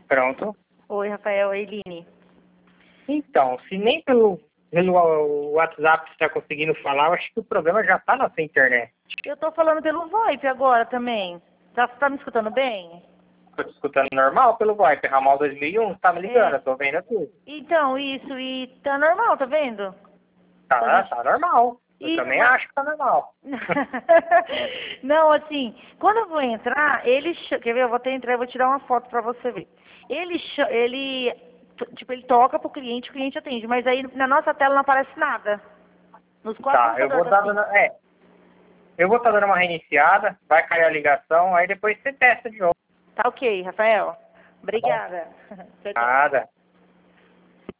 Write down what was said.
Pronto. Oi, Rafael, Eiline. Então, se nem pelo WhatsApp você está conseguindo falar, eu acho que o problema já está na sua internet. Eu tô falando pelo VoIP agora também. Tá me escutando bem? Estou te escutando normal pelo VoIP, Ramal 2001, você tá me ligando, eu tô vendo tudo. Então, isso, e tá normal, tá vendo? Tá normal. Eu E também acho que tá normal. Não, assim, quando eu vou entrar, quer ver? Eu vou até entrar e vou tirar uma foto pra você ver. Ele toca pro cliente, o cliente atende, mas aí na nossa tela não aparece nada. Nos quatro Tá, eu vou computadores, estar assim. dando. Eu vou estar dando uma reiniciada, vai cair a ligação, aí depois você testa de novo. Tá ok, Rafael. Obrigada. Tchau, tchau. Nada.